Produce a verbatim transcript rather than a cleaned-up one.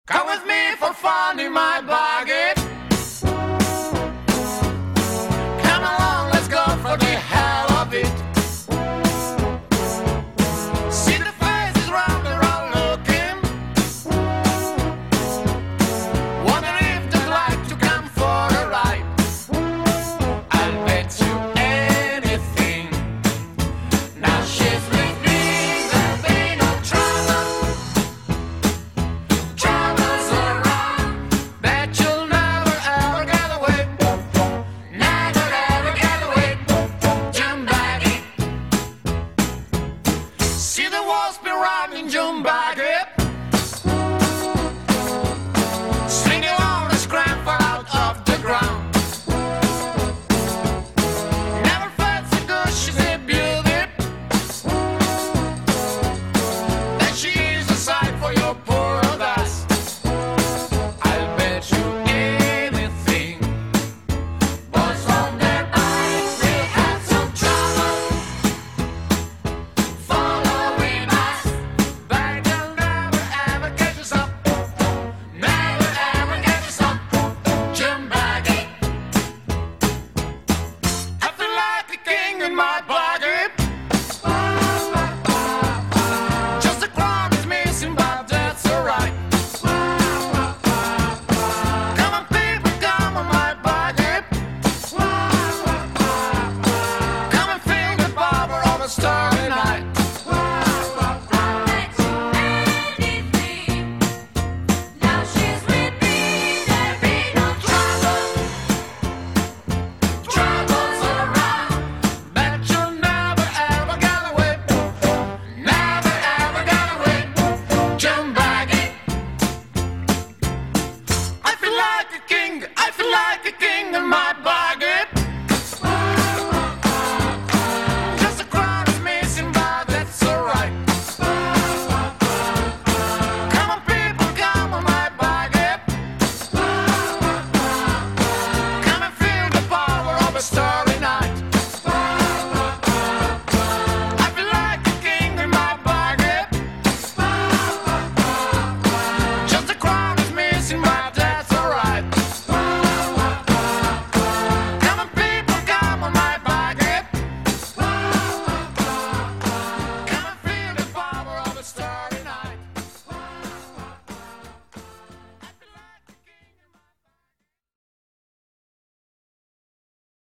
Come with me for fun in my buggy. Come along, let's go for the hell of it. See the faces round and round looking. Wonder if they'd like to come for a ride. I'll bet you anything. Now she's with me, there'll be no trouble. Trouble's around, bet you'll never ever get away. Never ever get away. June baggy. See the walls be running, June baggy. Swinging on the scram far out of the ground. Never felt so good, she's a beauty. Then she is a sight for your poor old ass. I'll bet you anything. Boys on their bikes, they had some trouble. Following us, but they'll never ever catch us up. Never ever catch us up. Jim Baggy. I feel like a king in my body. Just a crown is missing, but that's alright. Come on, people, come on, my body. Come and feel the power of a starry night. Anything. Now she's with me, there be no Trouble, trouble's around. Bet you'll never ever get away. Never ever get away. Jim Baggy. I feel like a king, I feel like a king in my body.